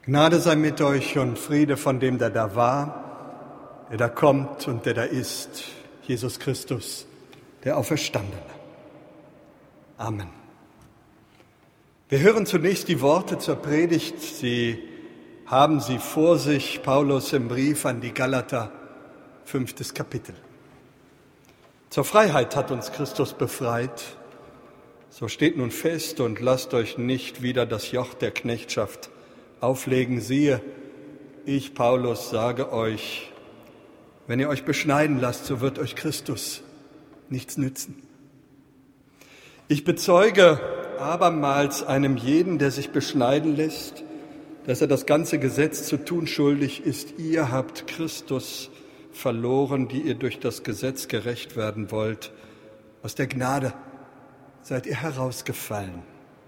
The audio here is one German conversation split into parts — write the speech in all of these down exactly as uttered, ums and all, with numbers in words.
Gnade sei mit euch und Friede von dem, der da war, der da kommt und der da ist, Jesus Christus, der Auferstandene. Amen. Wir hören zunächst die Worte zur Predigt. Sie haben sie vor sich, Paulus im Brief an die Galater, fünftes Kapitel. Zur Freiheit hat uns Christus befreit. So steht nun fest und lasst euch nicht wieder das Joch der Knechtschaft auflegen. Siehe, ich, Paulus, sage euch, wenn ihr euch beschneiden lasst, so wird euch Christus nichts nützen. Ich bezeuge abermals einem jeden, der sich beschneiden lässt, dass er das ganze Gesetz zu tun schuldig ist. Ihr habt Christus verloren, die ihr durch das Gesetz gerecht werden wollt. Aus der Gnade seid ihr herausgefallen.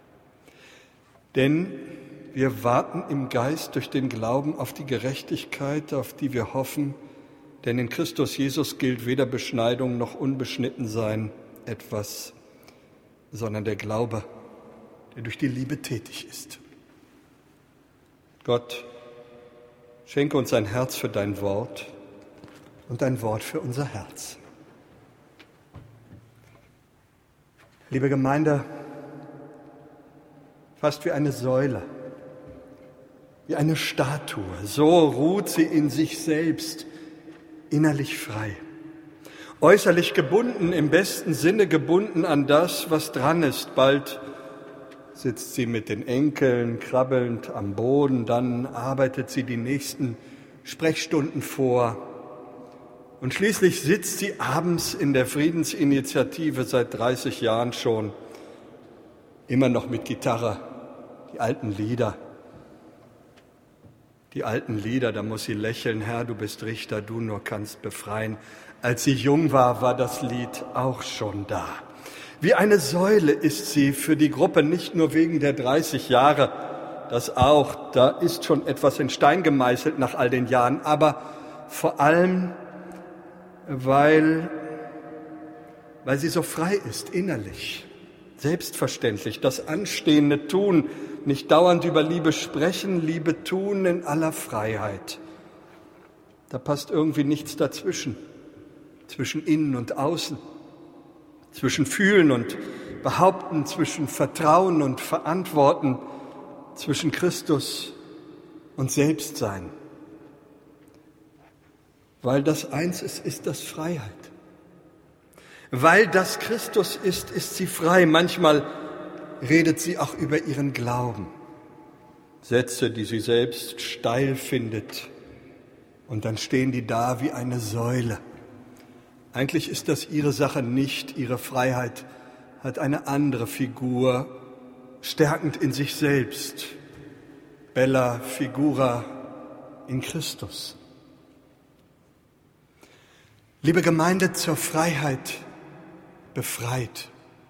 Denn wir warten im Geist durch den Glauben auf die Gerechtigkeit, auf die wir hoffen, denn in Christus Jesus gilt weder Beschneidung noch Unbeschnittensein etwas, sondern der Glaube, der durch die Liebe tätig ist. Gott, schenke uns ein Herz für dein Wort und ein Wort für unser Herz. Liebe Gemeinde, fast wie eine Säule, wie eine Statue, so ruht sie in sich selbst, innerlich frei. Äußerlich gebunden, im besten Sinne gebunden an das, was dran ist. Bald sitzt sie mit den Enkeln krabbelnd am Boden, dann arbeitet sie die nächsten Sprechstunden vor. Und schließlich sitzt sie abends in der Friedensinitiative seit dreißig Jahren schon, immer noch mit Gitarre, die alten Lieder. Die alten Lieder, da muss sie lächeln, Herr, du bist Richter, du nur kannst befreien. Als sie jung war, war das Lied auch schon da. Wie eine Säule ist sie für die Gruppe, nicht nur wegen der dreißig Jahre, das auch, da ist schon etwas in Stein gemeißelt nach all den Jahren, aber vor allem, weil, weil sie so frei ist innerlich, selbstverständlich, das anstehende Tun, nicht dauernd über Liebe sprechen, Liebe tun in aller Freiheit. Da passt irgendwie nichts dazwischen, zwischen innen und außen, zwischen Fühlen und Behaupten, zwischen Vertrauen und Verantworten, zwischen Christus und Selbstsein. Weil das eins ist, ist das Freiheit. Weil das Christus ist, ist sie frei. Manchmal redet sie auch über ihren Glauben. Sätze, die sie selbst steil findet. Und dann stehen die da wie eine Säule. Eigentlich ist das ihre Sache nicht. Ihre Freiheit hat eine andere Figur, stärkend in sich selbst. Bella figura in Christus. Liebe Gemeinde, zur Freiheit befreit.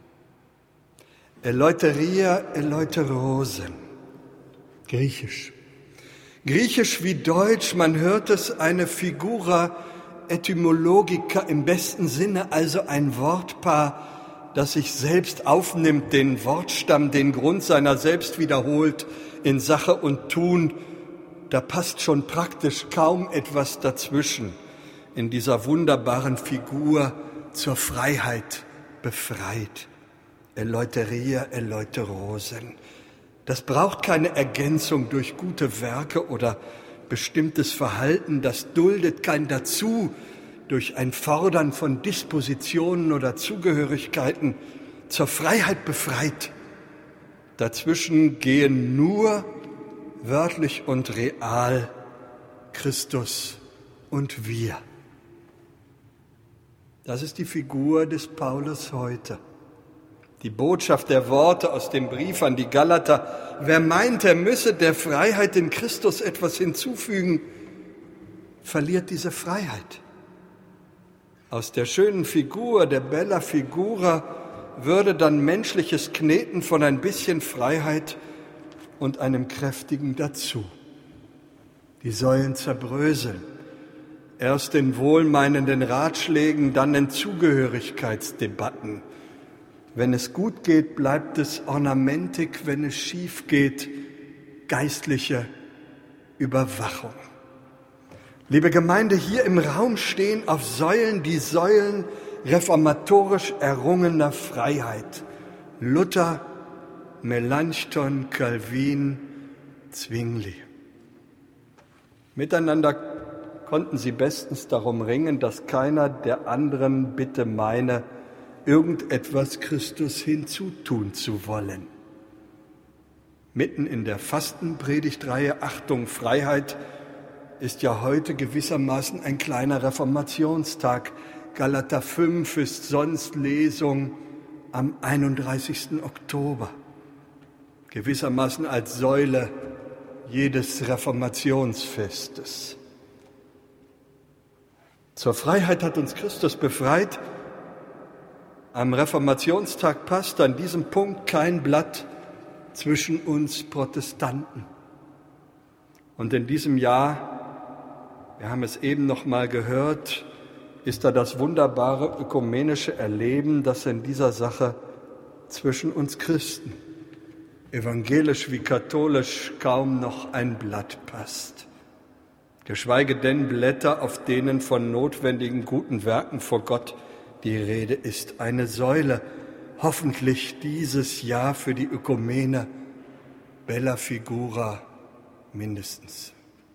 Eleuteria, eleuterosen. Griechisch. Griechisch wie Deutsch, man hört es, eine Figura etymologica im besten Sinne, also ein Wortpaar, das sich selbst aufnimmt, den Wortstamm, den Grund seiner selbst wiederholt in Sache und Tun. Da passt schon praktisch kaum etwas dazwischen in dieser wunderbaren Figur zur Freiheit befreit. Eleuteria, eleuterosen. Das braucht keine Ergänzung durch gute Werke oder bestimmtes Verhalten. Das duldet kein Dazu durch ein Fordern von Dispositionen oder Zugehörigkeiten. Zur Freiheit befreit. Dazwischen gehen nur wörtlich und real Christus und wir. Das ist die Figur des Paulus heute. Die Botschaft der Worte aus dem Brief an die Galater. Wer meint, er müsse der Freiheit in Christus etwas hinzufügen, verliert diese Freiheit. Aus der schönen Figur, der Bella Figura, würde dann menschliches Kneten von ein bisschen Freiheit und einem kräftigen Dazu. Die Säulen zerbröseln. Erst in wohlmeinenden Ratschlägen, dann in Zugehörigkeitsdebatten. Wenn es gut geht, bleibt es Ornamentik, wenn es schief geht, geistliche Überwachung. Liebe Gemeinde, hier im Raum stehen auf Säulen die Säulen reformatorisch errungener Freiheit. Luther, Melanchthon, Calvin, Zwingli. Miteinander konnten sie bestens darum ringen, dass keiner der anderen bitte meine, irgendetwas Christus hinzutun zu wollen. Mitten in der Fastenpredigtreihe Achtung, Freiheit ist ja heute gewissermaßen ein kleiner Reformationstag. Galater fünf ist sonst Lesung am einunddreißigsten Oktober. Gewissermaßen als Säule jedes Reformationsfestes. Zur Freiheit hat uns Christus befreit. Am Reformationstag passt an diesem Punkt kein Blatt zwischen uns Protestanten. Und in diesem Jahr, wir haben es eben noch mal gehört, ist da das wunderbare ökumenische Erleben, dass in dieser Sache zwischen uns Christen, evangelisch wie katholisch, kaum noch ein Blatt passt. Geschweige denn Blätter, auf denen von notwendigen guten Werken vor Gott die Rede ist. Eine Säule, hoffentlich dieses Jahr für die Ökumene, bella figura mindestens.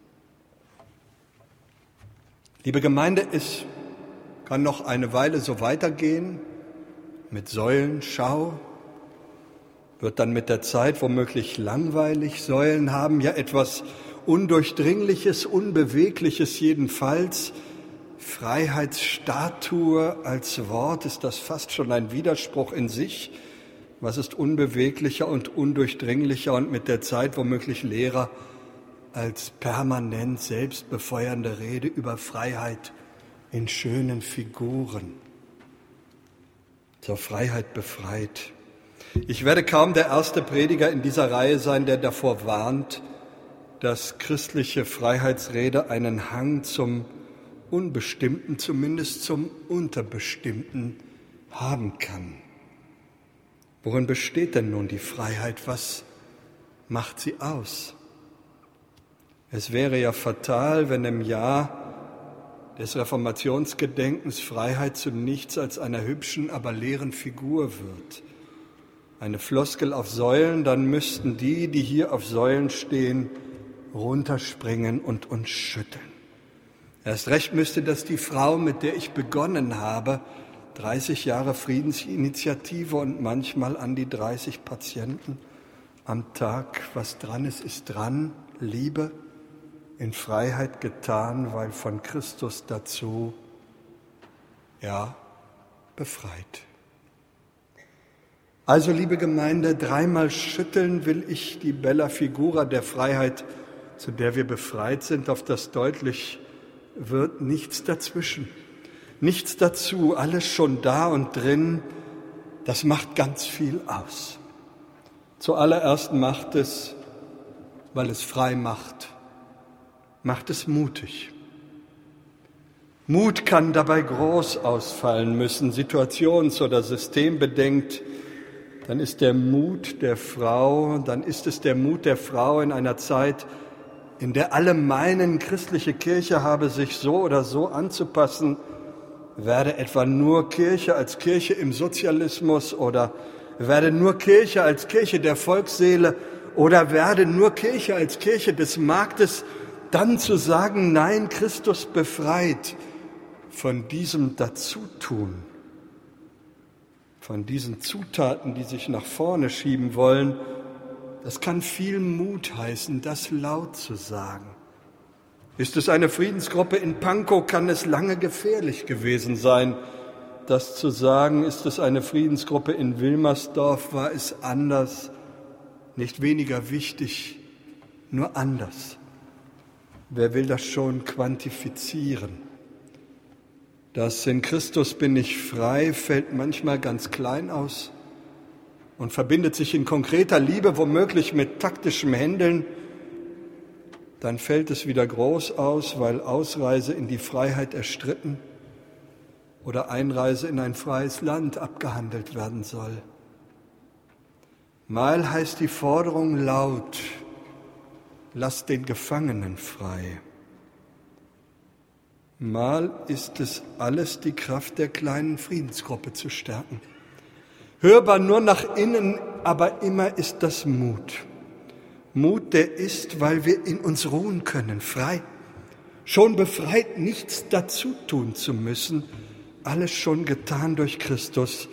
Liebe Gemeinde, es kann noch eine Weile so weitergehen mit Säulenschau, wird dann mit der Zeit womöglich langweilig. Säulen haben ja etwas Undurchdringliches, Unbewegliches jedenfalls. Freiheitsstatue als Wort, ist das fast schon ein Widerspruch in sich. Was ist unbeweglicher und undurchdringlicher und mit der Zeit womöglich leerer als permanent selbstbefeuernde Rede über Freiheit in schönen Figuren? Zur Freiheit befreit. Ich werde kaum der erste Prediger in dieser Reihe sein, der davor warnt, dass christliche Freiheitsrede einen Hang zum Unbestimmten, zumindest zum Unterbestimmten haben kann. Worin besteht denn nun die Freiheit? Was macht sie aus? Es wäre ja fatal, wenn im Jahr des Reformationsgedenkens Freiheit zu nichts als einer hübschen, aber leeren Figur wird. Eine Floskel auf Säulen, dann müssten die, die hier auf Säulen stehen, runterspringen und uns schütteln. Erst recht müsste das die Frau, mit der ich begonnen habe, dreißig Jahre Friedensinitiative und manchmal an die dreißig Patienten am Tag. Was dran ist, ist dran. Liebe in Freiheit getan, weil von Christus dazu, ja, befreit. Also, liebe Gemeinde, dreimal schütteln will ich die bella figura der Freiheit, zu der wir befreit sind, auf das deutlich wird, nichts dazwischen, nichts dazu, alles schon da und drin, das macht ganz viel aus. Zuallererst macht es, weil es frei macht, macht es mutig. Mut kann dabei groß ausfallen müssen, situations- oder systembedingt. Dann ist der Mut der Frau, dann ist es der Mut der Frau in einer Zeit, in der alle meinen, christliche Kirche habe sich so oder so anzupassen, werde etwa nur Kirche als Kirche im Sozialismus oder werde nur Kirche als Kirche der Volksseele oder werde nur Kirche als Kirche des Marktes, dann zu sagen, nein, Christus befreit von diesem Dazutun, von diesen Zutaten, die sich nach vorne schieben wollen, das kann viel Mut heißen, das laut zu sagen. Ist es eine Friedensgruppe in Pankow, kann es lange gefährlich gewesen sein, das zu sagen. Ist es eine Friedensgruppe in Wilmersdorf, war es anders, nicht weniger wichtig, nur anders. Wer will das schon quantifizieren? Das in Christus bin ich frei fällt manchmal ganz klein aus und verbindet sich in konkreter Liebe womöglich mit taktischem Händeln. Dann fällt es wieder groß aus, weil Ausreise in die Freiheit erstritten oder Einreise in ein freies Land abgehandelt werden soll. Mal heißt die Forderung laut, lass den Gefangenen frei. Mal ist es alles die Kraft der kleinen Friedensgruppe zu stärken. Hörbar nur nach innen, aber immer ist das Mut. Mut, der ist, weil wir in uns ruhen können, frei. Schon befreit, nichts dazu tun zu müssen, alles schon getan durch Christus.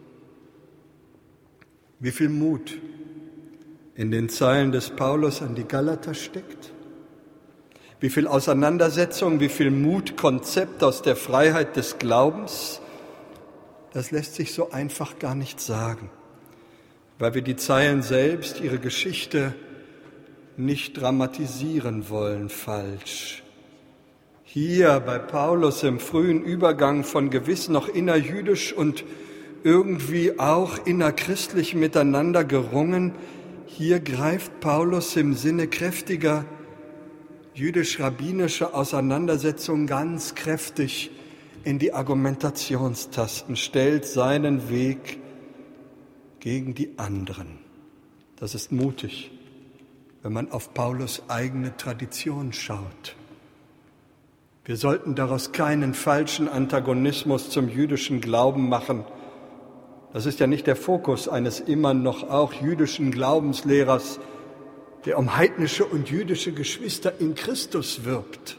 Wie viel Mut in den Zeilen des Paulus an die Galater steckt. Wie viel Auseinandersetzung, wie viel Mut, Konzept aus der Freiheit des Glaubens. Das lässt sich so einfach gar nicht sagen, weil wir die Zeilen selbst, ihre Geschichte nicht dramatisieren wollen, falsch. Hier bei Paulus im frühen Übergang von gewiss noch innerjüdisch und irgendwie auch innerchristlich miteinander gerungen, hier greift Paulus im Sinne kräftiger jüdisch-rabbinischer Auseinandersetzung ganz kräftig in die Argumentationstasten, stellt seinen Weg gegen die anderen. Das ist mutig, wenn man auf Paulus' eigene Tradition schaut. Wir sollten daraus keinen falschen Antagonismus zum jüdischen Glauben machen. Das ist ja nicht der Fokus eines immer noch auch jüdischen Glaubenslehrers, der um heidnische und jüdische Geschwister in Christus wirbt,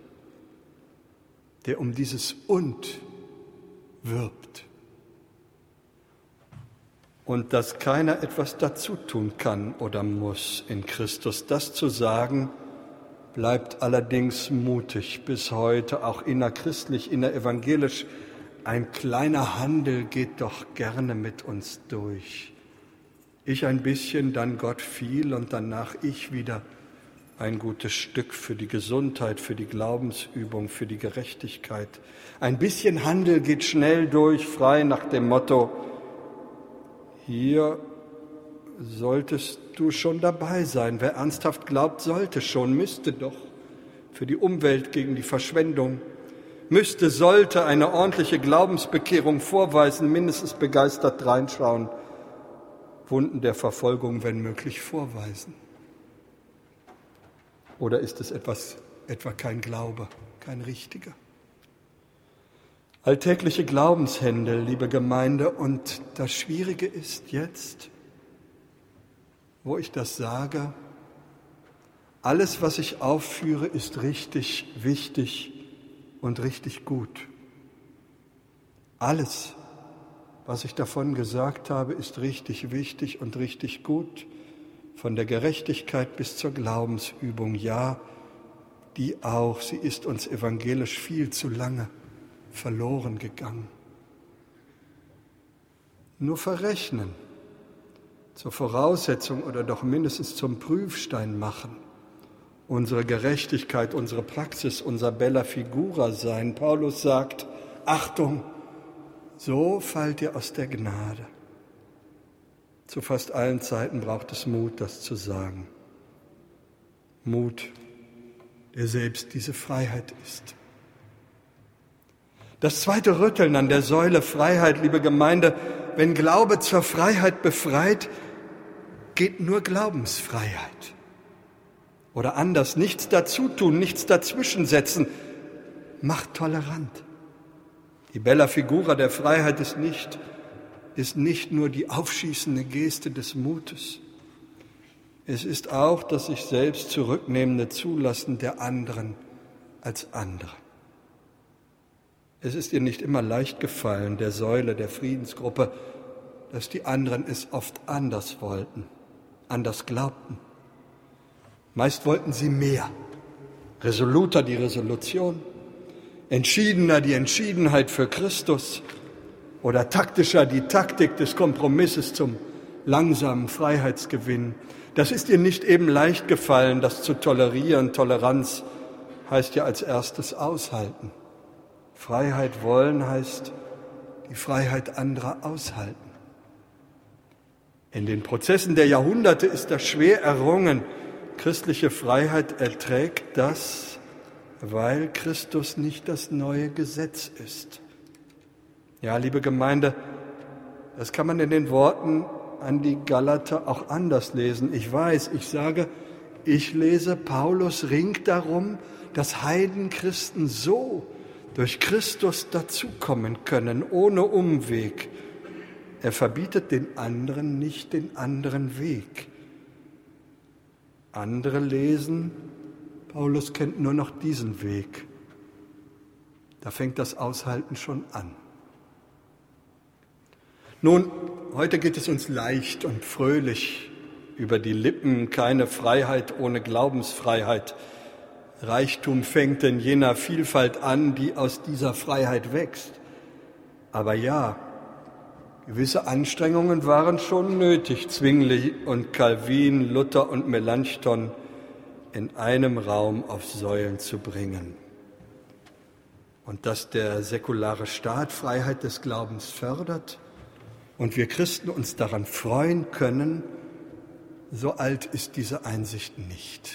der um dieses Und wirbt. Und dass keiner etwas dazu tun kann oder muss in Christus. Das zu sagen, bleibt allerdings mutig bis heute, auch innerchristlich, innerevangelisch. Ein kleiner Handel geht doch gerne mit uns durch. Ich ein bisschen, dann Gott viel und danach ich wieder ein gutes Stück für die Gesundheit, für die Glaubensübung, für die Gerechtigkeit. Ein bisschen Handel geht schnell durch, frei nach dem Motto, hier solltest du schon dabei sein. Wer ernsthaft glaubt, sollte schon, müsste doch für die Umwelt gegen die Verschwendung, müsste, sollte eine ordentliche Glaubensbekehrung vorweisen, mindestens begeistert reinschauen, Wunden der Verfolgung, wenn möglich, vorweisen. Oder ist es etwas, etwa kein Glaube, kein richtiger? Alltägliche Glaubenshändel, liebe Gemeinde, und das Schwierige ist jetzt, wo ich das sage, alles, was ich aufführe, ist richtig, wichtig und richtig gut. Alles, was ich davon gesagt habe, ist richtig, wichtig und richtig gut, von der Gerechtigkeit bis zur Glaubensübung, ja, die auch, sie ist uns evangelisch viel zu lange verloren gegangen. Nur verrechnen, zur Voraussetzung oder doch mindestens zum Prüfstein machen, unsere Gerechtigkeit, unsere Praxis, unser bella figura sein. Paulus sagt, Achtung, so fallt ihr aus der Gnade. Zu fast allen Zeiten braucht es Mut, das zu sagen. Mut, der selbst diese Freiheit ist. Das zweite Rütteln an der Säule Freiheit, liebe Gemeinde, wenn Glaube zur Freiheit befreit, geht nur Glaubensfreiheit. Oder anders, nichts dazu tun, nichts dazwischensetzen, macht tolerant. Die bella figura der Freiheit ist nicht, ist nicht nur die aufschießende Geste des Mutes. Es ist auch das sich selbst zurücknehmende Zulassen der anderen als andere. Es ist ihr nicht immer leicht gefallen, der Säule der Friedensgruppe, dass die anderen es oft anders wollten, anders glaubten. Meist wollten sie mehr, resoluter die Resolution, entschiedener die Entschiedenheit für Christus oder taktischer die Taktik des Kompromisses zum langsamen Freiheitsgewinn. Das ist ihr nicht eben leicht gefallen, das zu tolerieren. Toleranz heißt ja als erstes aushalten. Freiheit wollen heißt die Freiheit anderer aushalten. In den Prozessen der Jahrhunderte ist das schwer errungen. Christliche Freiheit erträgt das, weil Christus nicht das neue Gesetz ist. Ja, liebe Gemeinde, das kann man in den Worten an die Galater auch anders lesen. Ich weiß, ich sage, Ich lese, Paulus ringt darum, dass Heidenchristen so durch Christus dazukommen können, ohne Umweg. Er verbietet den anderen nicht den anderen Weg. Andere lesen, Paulus kennt nur noch diesen Weg. Da fängt das Aushalten schon an. Nun, heute geht es uns leicht und fröhlich über die Lippen, keine Freiheit ohne Glaubensfreiheit. Reichtum fängt in jener Vielfalt an, die aus dieser Freiheit wächst. Aber ja, gewisse Anstrengungen waren schon nötig, Zwingli und Calvin, Luther und Melanchthon in einem Raum auf Säulen zu bringen. Und dass der säkulare Staat Freiheit des Glaubens fördert und wir Christen uns daran freuen können, so alt ist diese Einsicht nicht.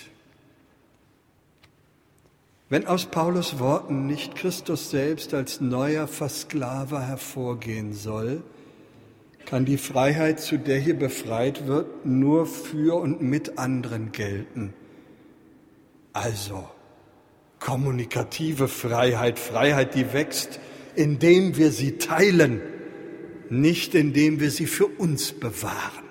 Wenn aus Paulus Worten nicht Christus selbst als neuer Versklaver hervorgehen soll, kann die Freiheit, zu der hier befreit wird, nur für und mit anderen gelten. Also kommunikative Freiheit, Freiheit, die wächst, indem wir sie teilen, nicht indem wir sie für uns bewahren.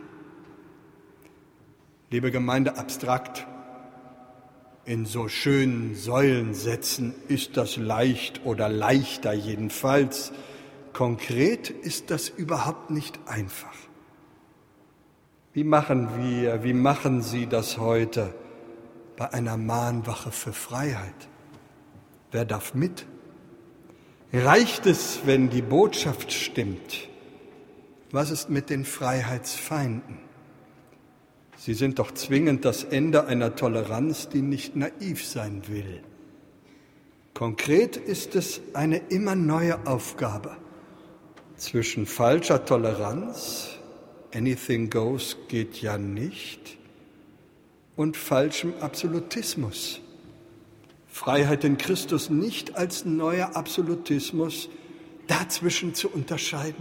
Liebe Gemeinde, abstrakt, in so schönen Säulensätzen ist das leicht oder leichter jedenfalls. Konkret ist das überhaupt nicht einfach. Wie machen wir, wie machen Sie das heute bei einer Mahnwache für Freiheit? Wer darf mit? Reicht es, wenn die Botschaft stimmt? Was ist mit den Freiheitsfeinden? Sie sind doch zwingend das Ende einer Toleranz, die nicht naiv sein will. Konkret ist es eine immer neue Aufgabe zwischen falscher Toleranz, anything goes geht ja nicht, und falschem Absolutismus. Freiheit in Christus nicht als neuer Absolutismus, dazwischen zu unterscheiden.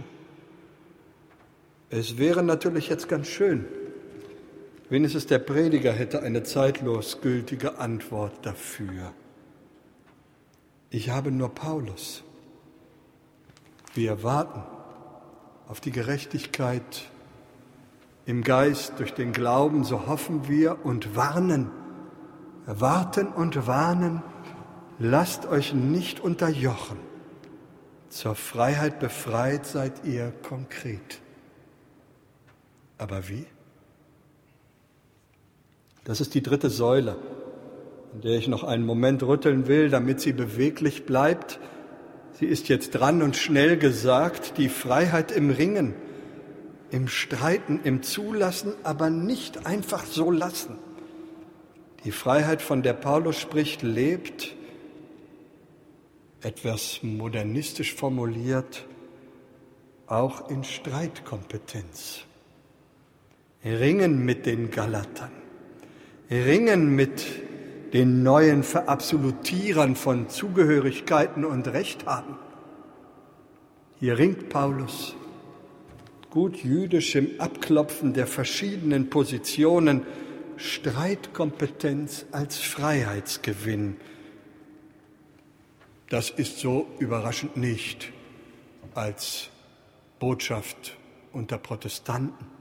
Es wäre natürlich jetzt ganz schön, wenigstens der Prediger hätte eine zeitlos gültige Antwort dafür. Ich habe nur Paulus. Wir warten auf die Gerechtigkeit im Geist durch den Glauben, so hoffen wir und warnen. Warten und warnen, lasst euch nicht unterjochen. Zur Freiheit befreit seid ihr konkret. Aber wie? Das ist die dritte Säule, an der ich noch einen Moment rütteln will, damit sie beweglich bleibt. Sie ist jetzt dran und schnell gesagt, die Freiheit im Ringen, im Streiten, im Zulassen, aber nicht einfach so lassen. Die Freiheit, von der Paulus spricht, lebt, etwas modernistisch formuliert, auch in Streitkompetenz. Ringen mit den Galatern. Ringen mit den neuen Verabsolutierern von Zugehörigkeiten und Recht haben. Hier ringt Paulus, gut jüdisch im Abklopfen der verschiedenen Positionen, Streitkompetenz als Freiheitsgewinn. Das ist so überraschend nicht als Botschaft unter Protestanten.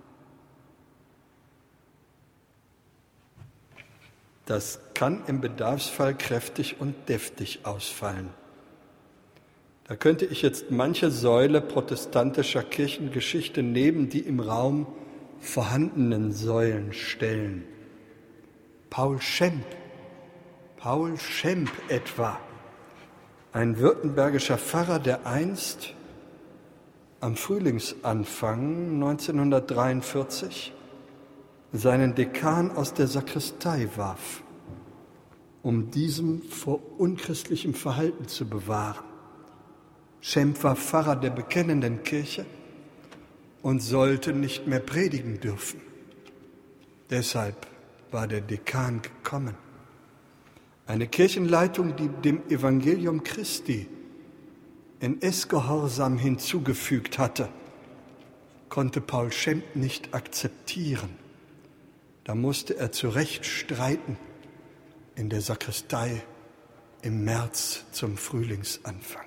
Das kann im Bedarfsfall kräftig und deftig ausfallen. Da könnte ich jetzt manche Säule protestantischer Kirchengeschichte neben die im Raum vorhandenen Säulen stellen. Paul Schempp, Paul Schempp etwa, ein württembergischer Pfarrer, der einst am Frühlingsanfang neunzehnhundertdreiundvierzig seinen Dekan aus der Sakristei warf, um diesem vor unchristlichem Verhalten zu bewahren. Schempp war Pfarrer der bekennenden Kirche und sollte nicht mehr predigen dürfen. Deshalb war der Dekan gekommen. Eine Kirchenleitung, die dem Evangelium Christi in Essgehorsam hinzugefügt hatte, konnte Paul Schempp nicht akzeptieren. Da musste er zu Recht streiten in der Sakristei im März zum Frühlingsanfang.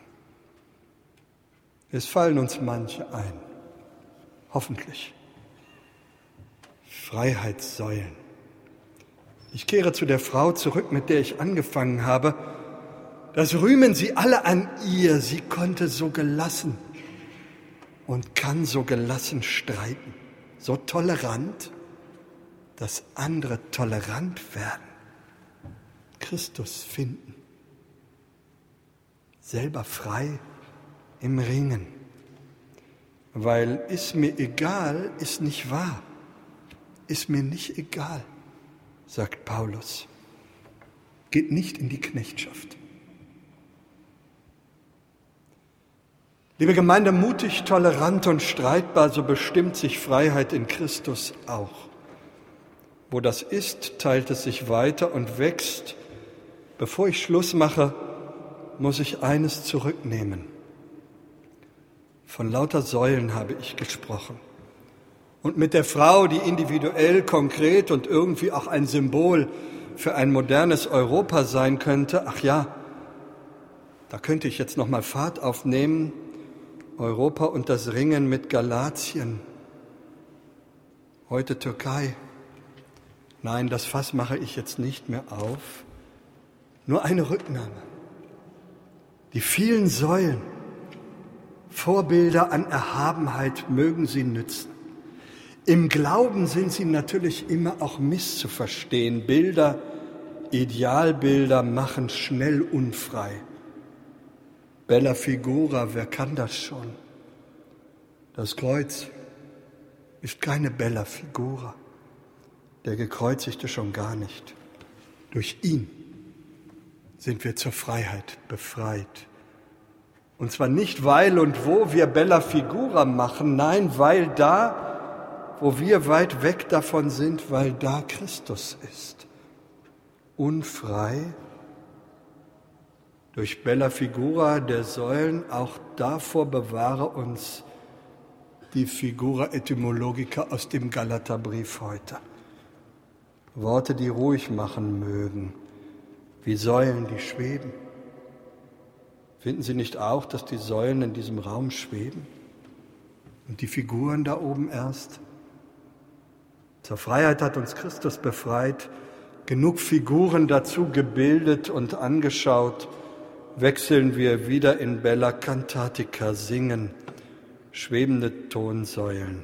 Es fallen uns manche ein, hoffentlich. Freiheitssäulen. Ich kehre zu der Frau zurück, mit der ich angefangen habe. Das rühmen sie alle an ihr. Sie konnte so gelassen und kann so gelassen streiten, so tolerant, dass andere tolerant werden, Christus finden, selber frei im Ringen. Weil ist mir egal, ist nicht wahr. Ist mir nicht egal, sagt Paulus. Geht nicht in die Knechtschaft. Liebe Gemeinde, mutig, tolerant und streitbar, so bestimmt sich Freiheit in Christus auch. Wo das ist, teilt es sich weiter und wächst. Bevor ich Schluss mache, muss ich eines zurücknehmen. Von lauter Säulen habe ich gesprochen. Und mit der Frau, die individuell, konkret und irgendwie auch ein Symbol für ein modernes Europa sein könnte, ach ja, da könnte ich jetzt noch mal Fahrt aufnehmen, Europa und das Ringen mit Galatien, heute Türkei. Nein, das Fass mache ich jetzt nicht mehr auf, nur eine Rücknahme. Die vielen Säulen, Vorbilder an Erhabenheit mögen sie nützen. Im Glauben sind sie natürlich immer auch misszuverstehen. Bilder, Idealbilder machen schnell unfrei. Bella Figura, wer kann das schon? Das Kreuz ist keine Bella Figura. Der Gekreuzigte schon gar nicht. Durch ihn sind wir zur Freiheit befreit. Und zwar nicht, weil und wo wir Bella Figura machen, nein, weil da, wo wir weit weg davon sind, weil da Christus ist. Unfrei, durch Bella Figura der Säulen, auch davor bewahre uns die Figura Etymologica aus dem Galaterbrief heute. Worte, die ruhig machen mögen, wie Säulen, die schweben. Finden Sie nicht auch, dass die Säulen in diesem Raum schweben und die Figuren da oben erst? Zur Freiheit hat uns Christus befreit, genug Figuren dazu gebildet und angeschaut, wechseln wir wieder in Bella Cantatica, singen, schwebende Tonsäulen.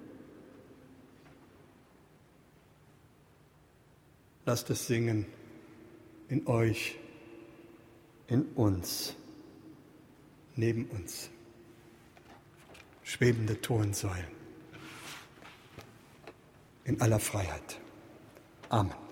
Lasst es singen in euch, in uns, neben uns. Schwebende Tonsäulen in aller Freiheit. Amen.